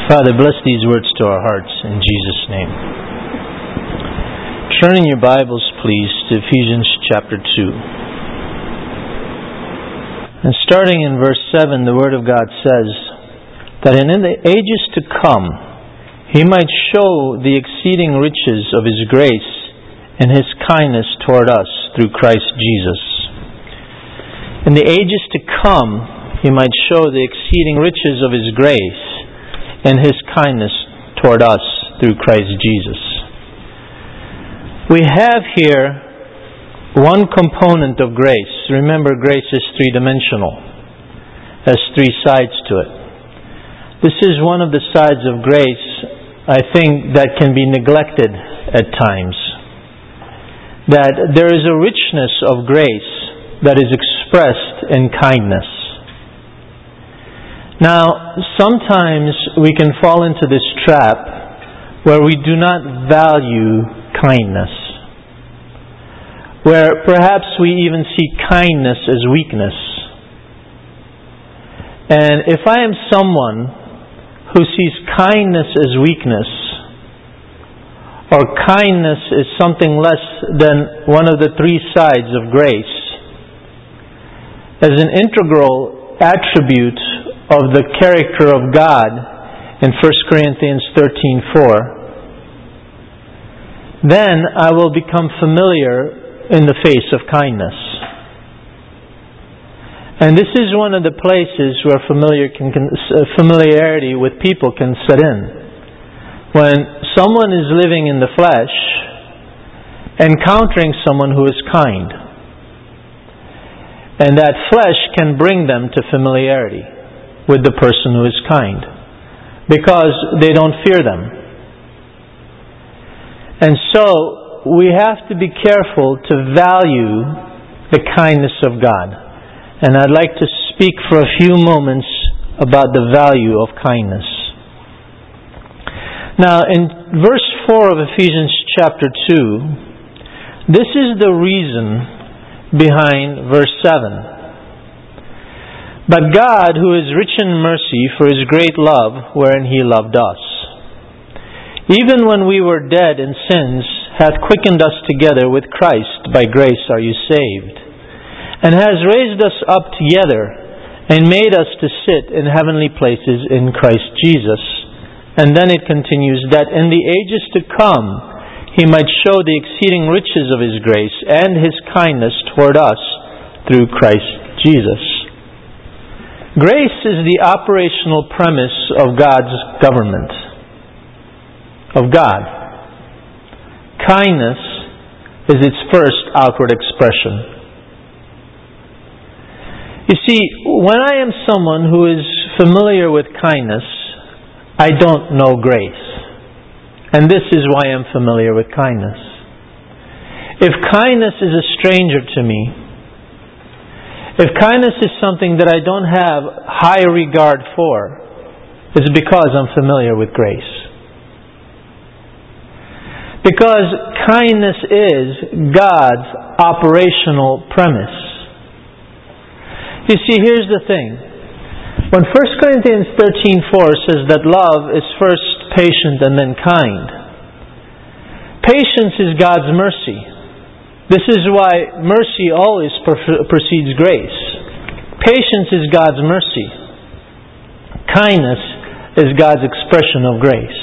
Father, bless these words to our hearts in Jesus' name. Turn in your Bibles, please, to Ephesians chapter 2. And starting in verse 7, the Word of God says that in the ages to come, He might show the exceeding riches of His grace and His kindness toward us through Christ Jesus. In the ages to come, He might show the exceeding riches of His grace and His kindness toward us through Christ Jesus. We have here one component of grace. Remember, grace is three-dimensional, has three sides to it. This is one of the sides of grace, I think, that can be neglected at times. That there is a richness of grace that is expressed in kindness. Now, sometimes we can fall into this trap where we do not value kindness. Where perhaps we even see kindness as weakness. And if I am someone who sees kindness as weakness, or kindness is something less than one of the three sides of grace, as an integral attribute of the character of God in 1 Corinthians 13:4, then I will become familiar in the face of kindness. And this is one of the places where familiarity with people can set in. When someone is living in the flesh, encountering someone who is kind. And that flesh can bring them to familiarity with the person who is kind, because they don't fear them. And so we have to be careful to value the kindness of God. And I'd like to speak for a few moments about the value of kindness. Now, in verse 4 of Ephesians chapter 2, this is the reason behind verse 7. But God, who is rich in mercy, for His great love, wherein He loved us, even when we were dead in sins, hath quickened us together with Christ. By grace are you saved, and has raised us up together, and made us to sit in heavenly places in Christ Jesus. And then it continues, that in the ages to come He might show the exceeding riches of His grace and His kindness toward us through Christ Jesus. Grace is the operational premise of God's government. Of God. Kindness is its first outward expression. You see, when I am someone who is familiar with kindness, I don't know grace. And this is why I'm familiar with kindness. If kindness is a stranger to me, if kindness is something that I don't have high regard for, it's because I'm familiar with grace. Because kindness is God's operational premise. You see, here's the thing. When 1 Corinthians 13:4 says that love is first patient and then kind, patience is God's mercy. This is why mercy always precedes grace. Patience is God's mercy. Kindness is God's expression of grace.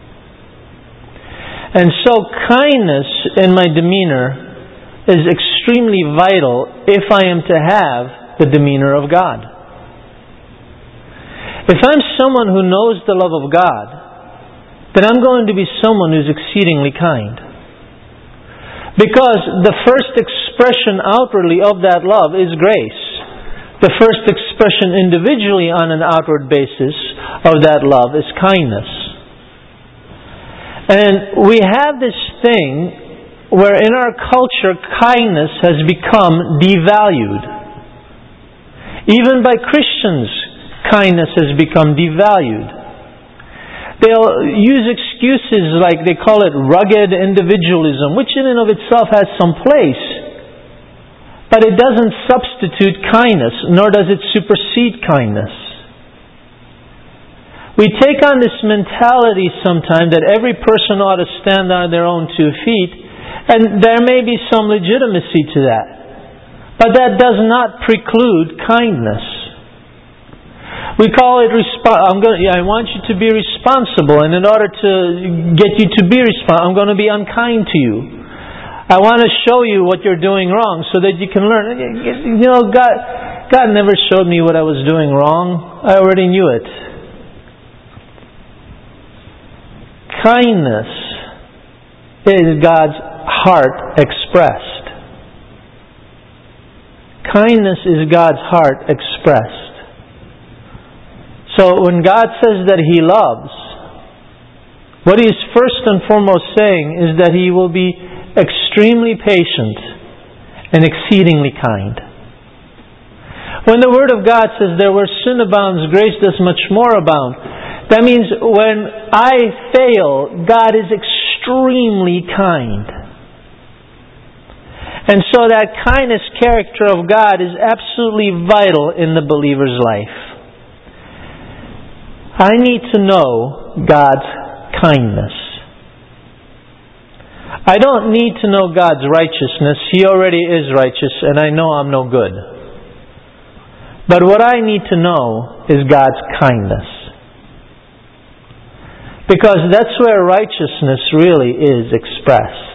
And so kindness in my demeanor is extremely vital if I am to have the demeanor of God. If I'm someone who knows the love of God, then I'm going to be someone who's exceedingly kind. Because the first expression outwardly of that love is grace. The first expression individually on an outward basis of that love is kindness. And we have this thing where in our culture kindness has become devalued. Even by Christians, kindness has become devalued. They'll use excuses like they call it rugged individualism, which in and of itself has some place. But it doesn't substitute kindness, nor does it supersede kindness. We take on this mentality sometimes that every person ought to stand on their own 2 feet, and there may be some legitimacy to that. But that does not preclude kindness. We call it I want you to be responsible, and in order to get you to be responsible, I'm going to be unkind to you. I want to show you what you're doing wrong so that you can learn. You know, God never showed me what I was doing wrong. I already knew it. Kindness is God's heart expressed. Kindness is God's heart expressed. So when God says that He loves, what He is first and foremost saying is that He will be extremely patient and exceedingly kind. When the Word of God says that where sin abounds, grace does much more abound, that means when I fail, God is extremely kind. And so that kindness character of God is absolutely vital in the believer's life. I need to know God's kindness. I don't need to know God's righteousness. He already is righteous, and I know I'm no good. But what I need to know is God's kindness. Because that's where righteousness really is expressed.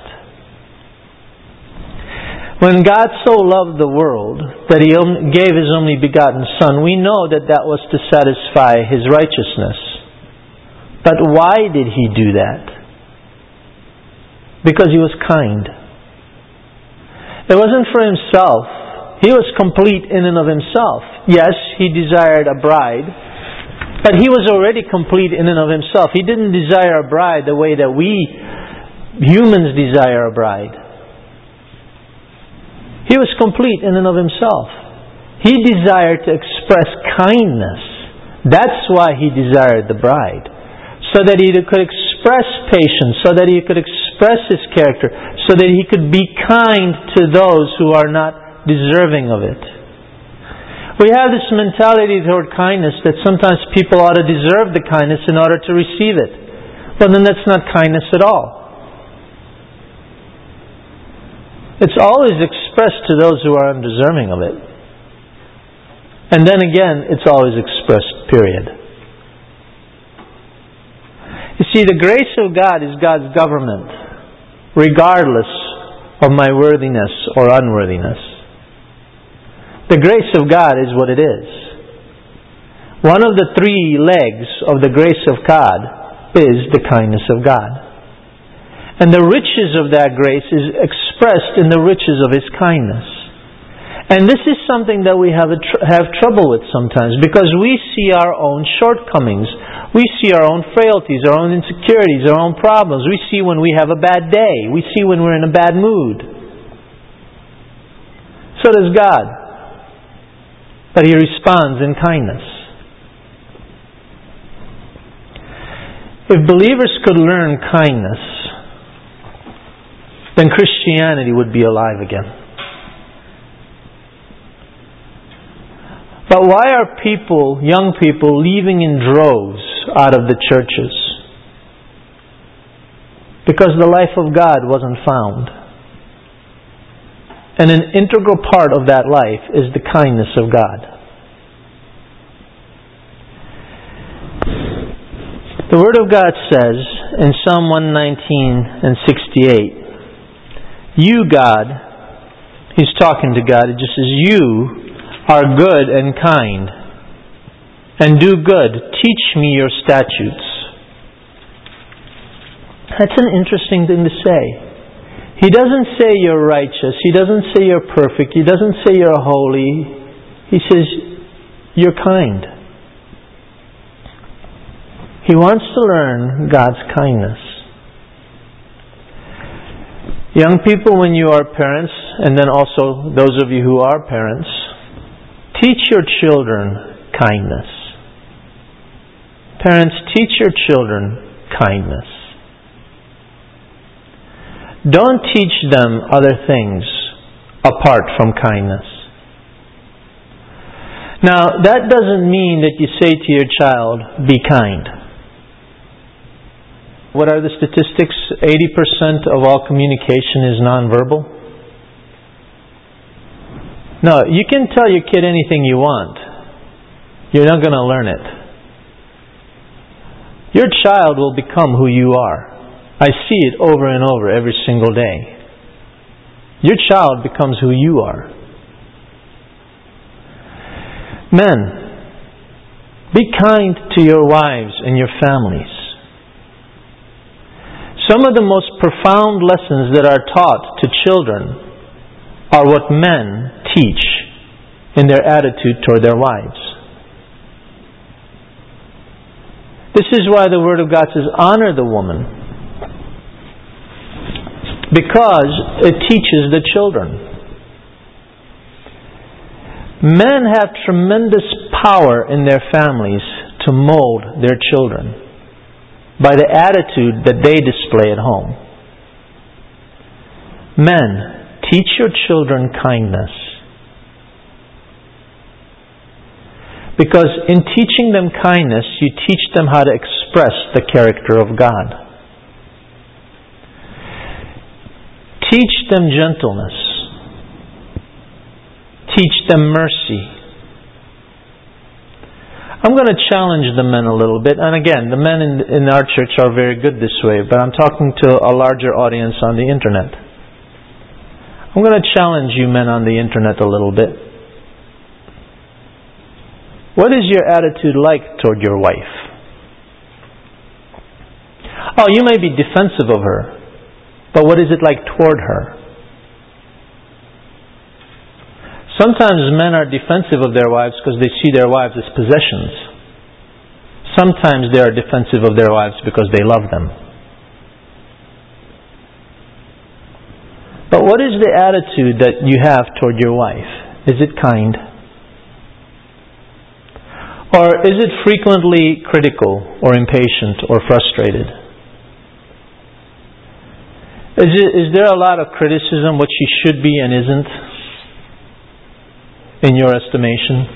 When God so loved the world that He gave His only begotten Son, we know that that was to satisfy His righteousness. But why did He do that? Because He was kind. It wasn't for Himself. He was complete in and of Himself. Yes, He desired a bride, but He was already complete in and of Himself. He didn't desire a bride the way that we humans desire a bride. He was complete in and of Himself. He desired to express kindness. That's why He desired the bride. So that He could express patience, so that He could express His character, so that He could be kind to those who are not deserving of it. We have this mentality toward kindness that sometimes people ought to deserve the kindness in order to receive it. Well, then that's not kindness at all. It's always expressed to those who are undeserving of it. And then again, it's always expressed, period. You see, the grace of God is God's government, regardless of my worthiness or unworthiness. The grace of God is what it is. One of the 3 legs of the grace of God is the kindness of God. And the riches of that grace is expressed in the riches of His kindness. And this is something that we have trouble with sometimes, because we see our own shortcomings. We see our own frailties, our own insecurities, our own problems. We see when we have a bad day. We see when we're in a bad mood. So does God. But He responds in kindness. If believers could learn kindness, then Christianity would be alive again. But why are people, young people, leaving in droves out of the churches? Because the life of God wasn't found. And an integral part of that life is the kindness of God. The Word of God says in Psalm 119 and 68, You, God, He's talking to God, it just says, You are good and kind, and do good. Teach me your statutes. That's an interesting thing to say. He doesn't say you're righteous. He doesn't say you're perfect. He doesn't say you're holy. He says you're kind. He wants to learn God's kindness. Young people, when you are parents, and then also those of you who are parents, teach your children kindness. Parents, teach your children kindness. Don't teach them other things apart from kindness. Now, that doesn't mean that you say to your child, be kind. What are the statistics? 80% of all communication is nonverbal. No, you can tell your kid anything you want. You're not going to learn it. Your child will become who you are. I see it over and over every single day. Your child becomes who you are. Men, be kind to your wives and your families. Some of the most profound lessons that are taught to children are what men teach in their attitude toward their wives. This is why the Word of God says, honor the woman, because it teaches the children. Men have tremendous power in their families to mold their children by the attitude that they display at home. Men, teach your children kindness. Because in teaching them kindness, you teach them how to express the character of God. Teach them gentleness. Teach them mercy. I'm going to challenge the men a little bit. And again, the men in our church are very good this way, but I'm talking to a larger audience on the internet. I'm going to challenge you men on the internet a little bit. What is your attitude like toward your wife? Oh, you may be defensive of her, but what is it like toward her? Sometimes men are defensive of their wives because they see their wives as possessions. Sometimes they are defensive of their wives because they love them. But what is the attitude that you have toward your wife? Is it kind? Or is it frequently critical or impatient or frustrated? Is there a lot of criticism, what she should be and isn't, in your estimation?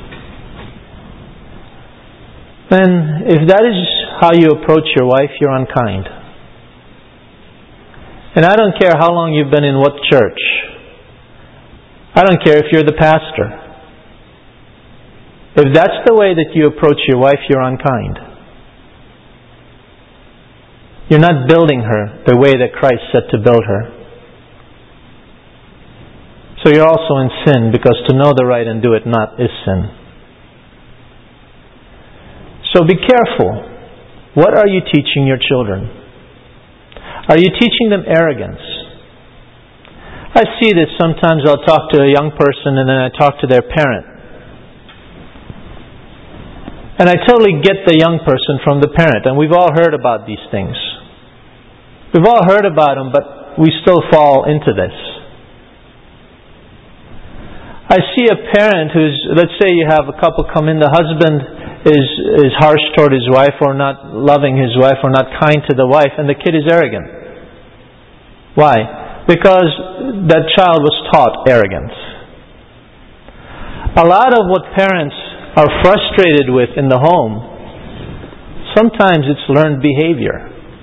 Then, if that is how you approach your wife, you're unkind. And I don't care how long you've been in what church. I don't care if you're the pastor. If that's the way that you approach your wife, you're unkind. You're not building her the way that Christ said to build her. So you're also in sin, because to know the right and do it not is sin. So be careful. What are you teaching your children? Are you teaching them arrogance? I see this sometimes. I'll talk to a young person and then I talk to their parent. And I totally get the young person from the parent. And we've all heard about these things. We've all heard about them, but we still fall into this. I see a parent who's, let's say you have a couple come in, the husband is harsh toward his wife or not loving his wife or not kind to the wife, and the kid is arrogant. Why? Because that child was taught arrogance. A lot of what parents are frustrated with in the home, sometimes it's learned behavior.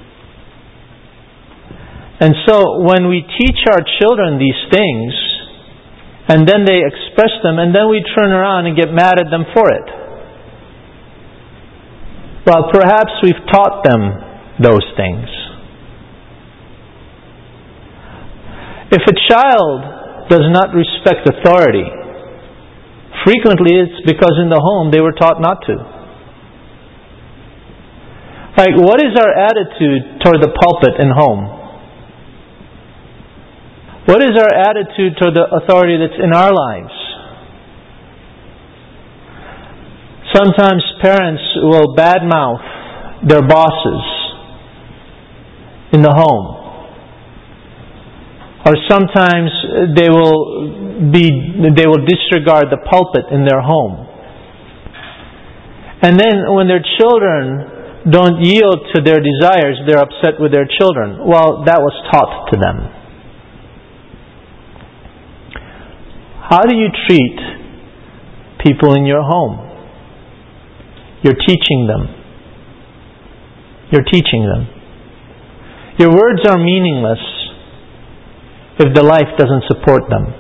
And so when we teach our children these things, and then they express them, and then we turn around and get mad at them for it. Well, perhaps we've taught them those things. If a child does not respect authority, frequently it's because in the home they were taught not to. Like, what is our attitude toward the pulpit in home? What is our attitude toward the authority that's in our lives? Sometimes parents will badmouth their bosses in the home. Or sometimes they will disregard the pulpit in their home. And then when their children don't yield to their desires, they're upset with their children. Well, that was taught to them. How do you treat people in your home. You're teaching them. You're teaching them. Your words are meaningless if the life doesn't support them.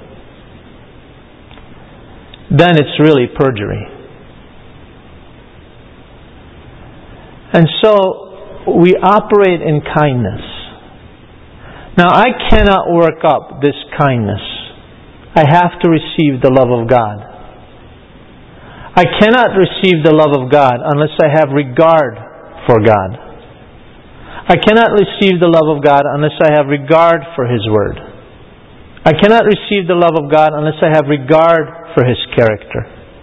Then it's really perjury. And so we operate in kindness. Now I cannot work up this kindness. I have to receive the love of God. I cannot receive the love of God unless I have regard for God. I cannot receive the love of God unless I have regard for His Word. I cannot receive the love of God unless I have regard for His character.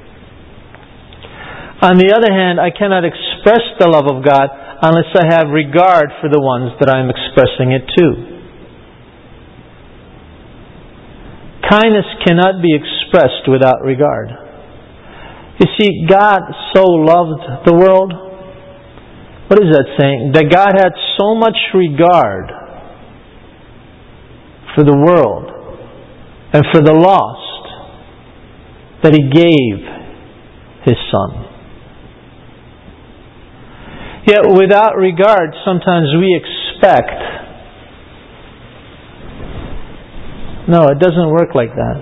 On the other hand, I cannot express the love of God unless I have regard for the ones that I'm expressing it to. Kindness cannot be expressed without regard. You see, God so loved the world. What is that saying? That God had so much regard for the world and for the lost that He gave His Son. Yet without regard, sometimes we expect. No, it doesn't work like that.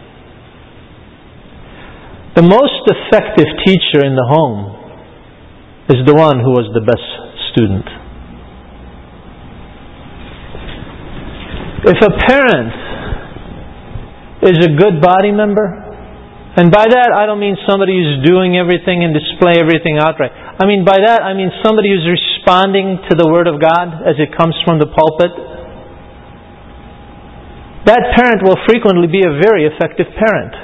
The most effective teacher in the home is the one who was the best student. If a parent is a good body member, and by that I don't mean somebody who's doing everything and display everything outright. I mean by that I mean somebody who's responding to the Word of God as it comes from the pulpit. That parent will frequently be a very effective parent.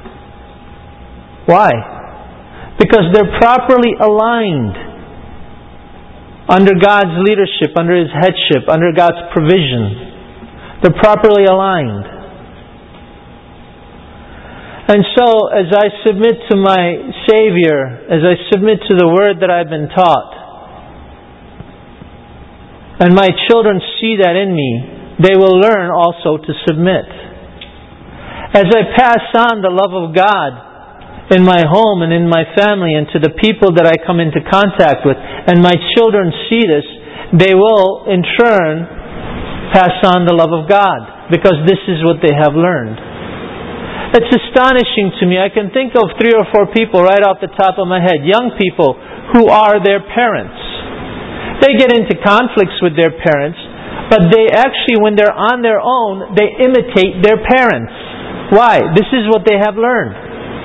Why? Because they're properly aligned under God's leadership, under His headship, under God's provision. They're properly aligned. And so, as I submit to my Savior, as I submit to the Word that I've been taught, and my children see that in me, they will learn also to submit. As I pass on the love of God in my home and in my family and to the people that I come into contact with, and my children see this, they will in turn pass on the love of God, because this is what they have learned. It's astonishing to me. I can think of 3 or 4 people right off the top of my head, young people who are their parents. They get into conflicts with their parents, but they actually, when they're on their own, they imitate their parents. Why? This is what they have learned.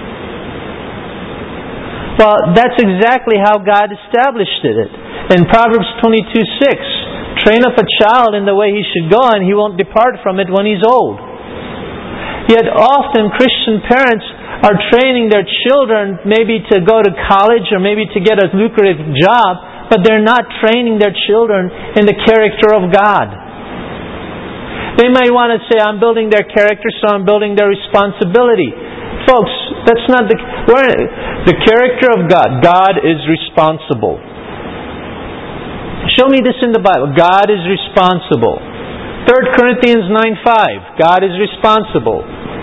Well, that's exactly how God established it. In Proverbs 22:6, train up a child in the way he should go, and he won't depart from it when he's old. Yet often Christian parents are training their children maybe to go to college or maybe to get a lucrative job, but they're not training their children in the character of God. They might want to say, I'm building their character, so I'm building their responsibility. Folks, that's not the character of God. God is responsible. Show me this in the Bible. God is responsible. 3 Corinthians 9:5. God is responsible.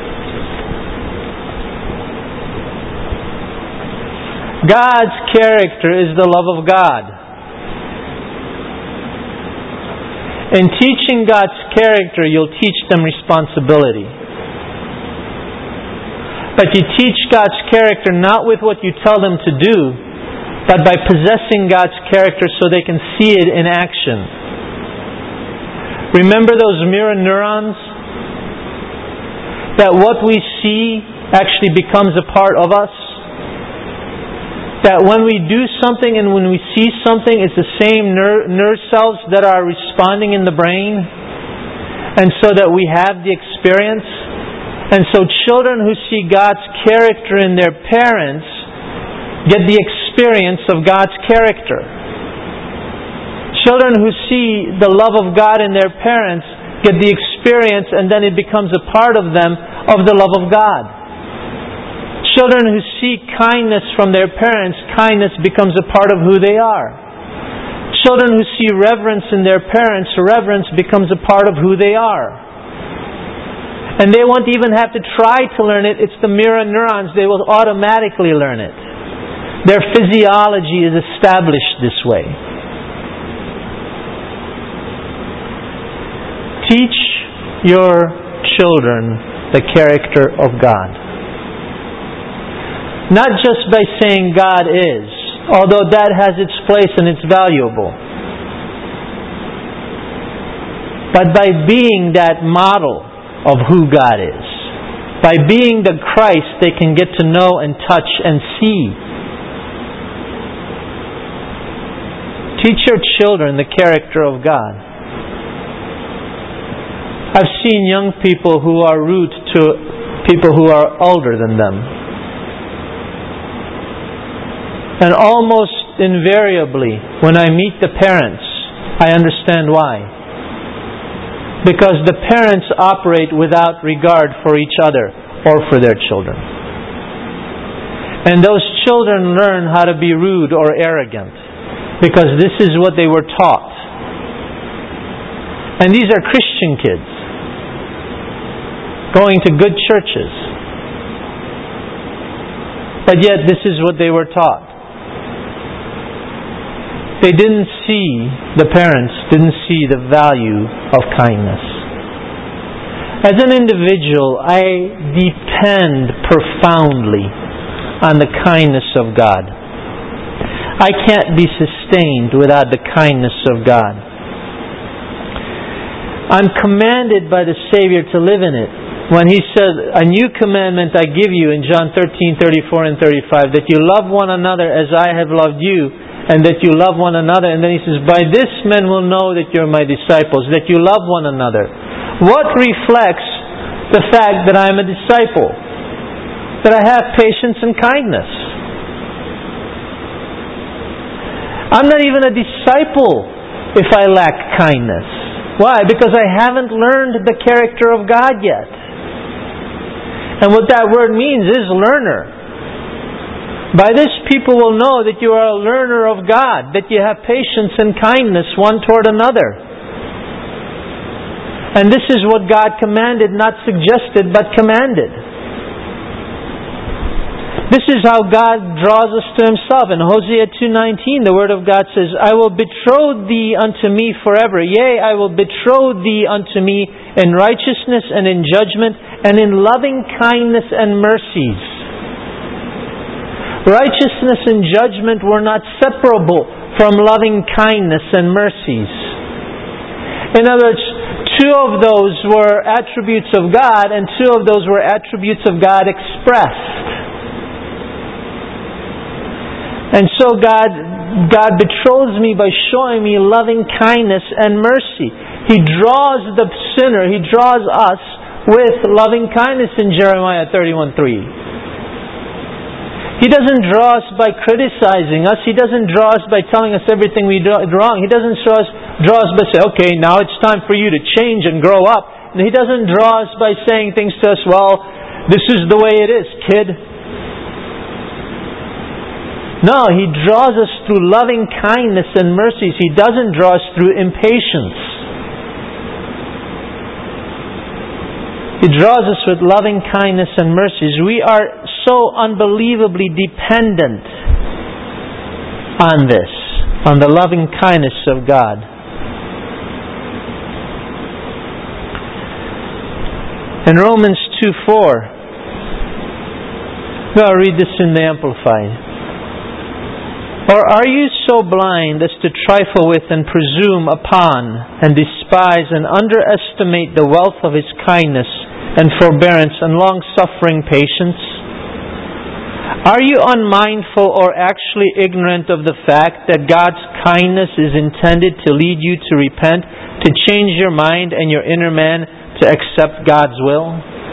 God's character is the love of God. In teaching God's character, you'll teach them responsibility. But you teach God's character not with what you tell them to do, but by possessing God's character so they can see it in action. Remember those mirror neurons? That what we see actually becomes a part of us? That when we do something and when we see something, it's the same nerve cells that are responding in the brain, and so that we have the experience. And so children who see God's character in their parents get the experience of God's character. Children who see the love of God in their parents get the experience, and then it becomes a part of them of the love of God. Children who see kindness from their parents, kindness becomes a part of who they are. Children who see reverence in their parents, reverence becomes a part of who they are. And they won't even have to try to learn it. It's the mirror neurons. They will automatically learn it. Their physiology is established this way. Teach your children the character of God. Not just by saying God is, although that has its place and it's valuable, but by being that model of who God is. By being the Christ they can get to know and touch and see. Teach your children the character of God. I've seen young people who are rude to people who are older than them. And almost invariably, when I meet the parents, I understand why. Because the parents operate without regard for each other or for their children. And those children learn how to be rude or arrogant because this is what they were taught. And these are Christian kids going to good churches. But yet this is what they were taught. They didn't see, the parents didn't see the value of kindness. As an individual, I depend profoundly on the kindness of God. I can't be sustained without the kindness of God. I'm commanded by the Savior to live in it. When He said, "A new commandment I give you," in John 13:34 and 35, that you love one another as I have loved you, and that you love one another. And then He says, "By this men will know that you're my disciples, that you love one another." What reflects the fact that I'm a disciple? That I have patience and kindness. I'm not even a disciple if I lack kindness. Why? Because I haven't learned the character of God yet. And what that word means is learner. By this people will know that you are a learner of God, that you have patience and kindness one toward another. And this is what God commanded, not suggested, but commanded. This is how God draws us to Himself. In Hosea 2:19, the Word of God says, "I will betroth thee unto me forever. Yea, I will betroth thee unto me in righteousness and in judgment and in loving kindness and mercies." Righteousness and judgment were not separable from loving kindness and mercies. In other words, two of those were attributes of God, and two of those were attributes of God expressed. And so God betroths me by showing me loving kindness and mercy. He draws the sinner, He draws us with loving kindness in Jeremiah 31:3. He doesn't draw us by criticizing us. He doesn't draw us by telling us everything we do wrong. He doesn't draw us by saying, "Okay, now it's time for you to change and grow up." And He doesn't draw us by saying things to us, "Well, this is the way it is, kid." No, He draws us through loving kindness and mercies. He doesn't draw us through impatience. He draws us with loving kindness and mercies. We are so unbelievably dependent on this, on the loving kindness of God. In Romans 2:4, I'll read this in the Amplified. "Or are you so blind as to trifle with and presume upon and despise and underestimate the wealth of His kindness and forbearance and long-suffering patience? Are you unmindful or actually ignorant of the fact that God's kindness is intended to lead you to repent, to change your mind and your inner man to accept God's will?"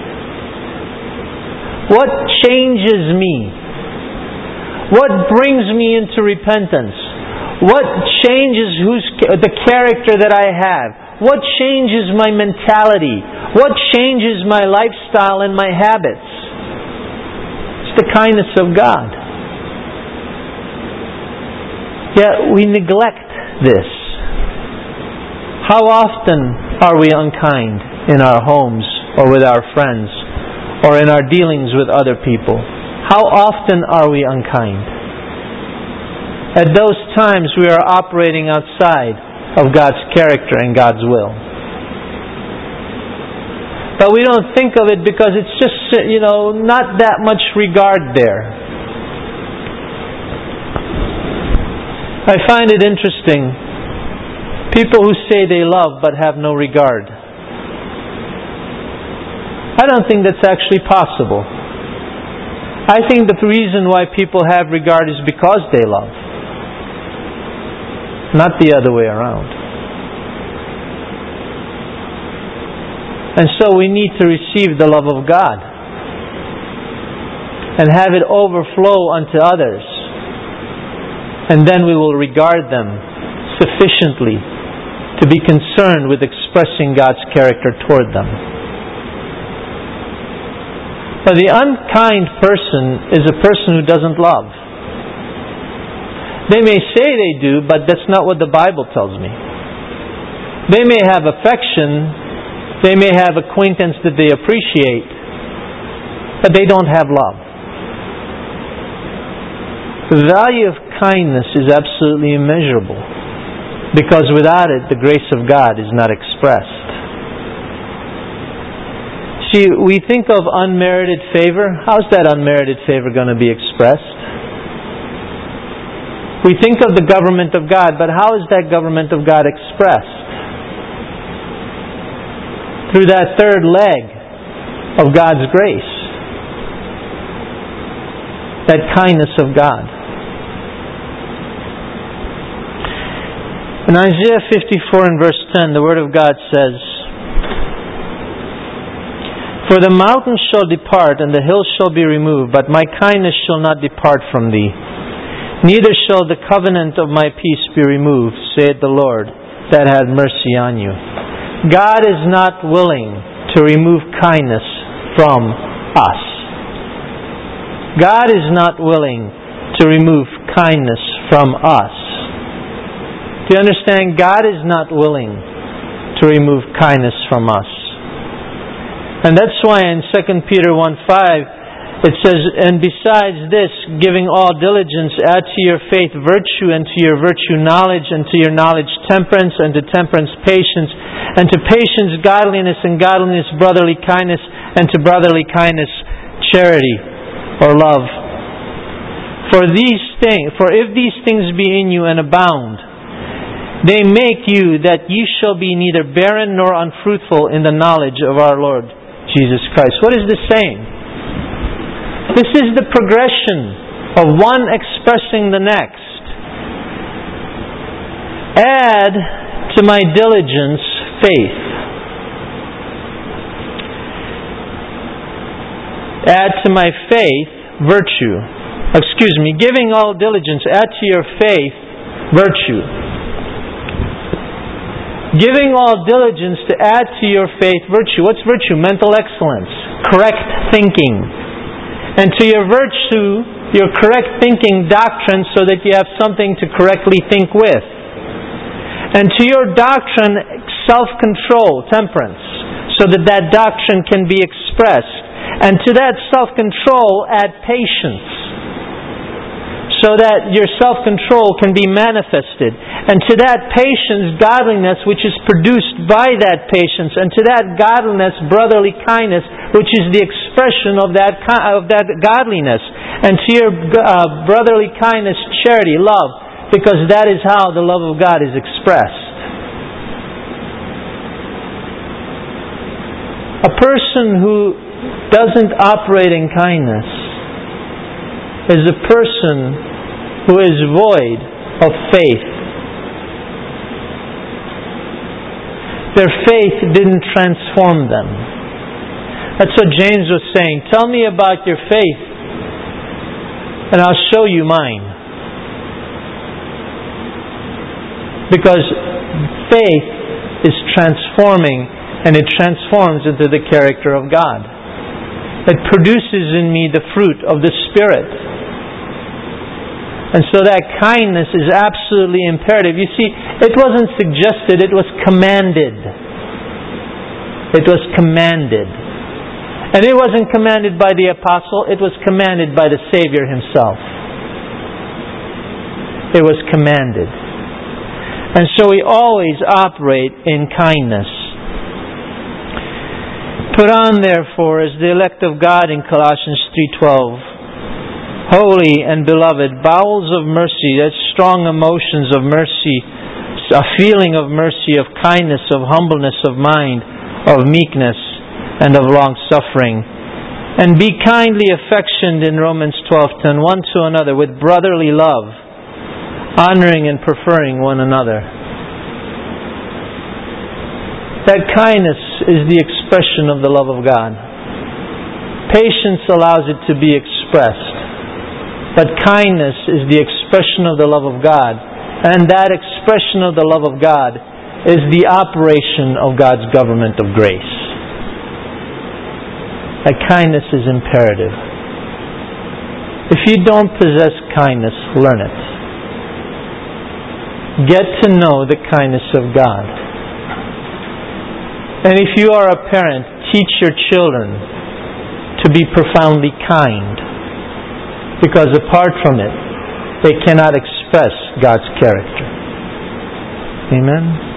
What changes me? What brings me into repentance? What changes the character that I have? What changes my mentality? What changes my lifestyle and my habits? It's the kindness of God. Yet we neglect this. How often are we unkind in our homes, or with our friends or in our dealings with other people? How often are we unkind? At those times we are operating outside of God's character and God's will. But we don't think of it because it's just, not that much regard there. I find it interesting. People who say they love but have no regard. I don't think that's actually possible. I think the reason why people have regard is because they love. Not the other way around. And so we need to receive the love of God and have it overflow unto others. And then we will regard them sufficiently to be concerned with expressing God's character toward them. But the unkind person is a person who doesn't love. They may say they do, but that's not what the Bible tells me. They may have affection, they may have acquaintance that they appreciate, but they don't have love. The value of kindness is absolutely immeasurable, because without it, the grace of God is not expressed. See, we think of unmerited favor. How's that unmerited favor going to be expressed? We think of the government of God, but how is that government of God expressed? Through that third leg of God's grace. That kindness of God. In Isaiah 54 and verse 10, the Word of God says, "For the mountains shall depart, and the hills shall be removed, but my kindness shall not depart from thee. Neither shall the covenant of my peace be removed, saith the Lord, that had mercy on you." God is not willing to remove kindness from us. God is not willing to remove kindness from us. Do you understand? God is not willing to remove kindness from us. And that's why in 2 Peter 1:5 it says, "And besides this, giving all diligence, add to your faith virtue, and to your virtue knowledge, and to your knowledge temperance, and to temperance patience, and to patience godliness, and godliness brotherly kindness, and to brotherly kindness charity," or love. For if these things be in you and abound, they make you that you shall be neither barren nor unfruitful in the knowledge of our Lord Jesus Christ. What is this saying? This is the progression of one expressing the next. Add to my diligence faith. Add to my faith virtue. Giving all diligence, add to your faith virtue. Giving all diligence to add to your faith virtue. What's virtue? Mental excellence. Correct thinking. And to your virtue, your correct thinking doctrine, so that you have something to correctly think with. And to your doctrine, self-control, temperance, so that that doctrine can be expressed. And to that self-control, add patience, so that your self-control can be manifested. And to that patience, godliness, which is produced by that patience. And to that godliness, brotherly kindness, which is the expression of that godliness. And to your brotherly kindness, charity, love, because that is how the love of God is expressed. A person who doesn't operate in kindness is a person who is void of faith. Their faith didn't transform them. That's what James was saying. Tell me about your faith, and I'll show you mine. Because faith is transforming, and it transforms into the character of God. It produces in me the fruit of the Spirit. And so that kindness is absolutely imperative. You see, it wasn't suggested, it was commanded. It was commanded. And it wasn't commanded by the apostle, it was commanded by the Savior Himself. It was commanded. And so we always operate in kindness. Put on, therefore, as the elect of God in Colossians 3:12, holy and beloved, bowels of mercy, that's strong emotions of mercy, a feeling of mercy, of kindness, of humbleness of mind, of meekness, and of long-suffering. And be kindly affectioned in Romans 12:10, one to another with brotherly love, honoring and preferring one another. That kindness is the expression of the love of God. Patience allows it to be expressed. But kindness is the expression of the love of God. And that expression of the love of God is the operation of God's government of grace. That kindness is imperative. If you don't possess kindness, learn it. Get to know the kindness of God. And if you are a parent, teach your children to be profoundly kind. Because apart from it, they cannot express God's character. Amen?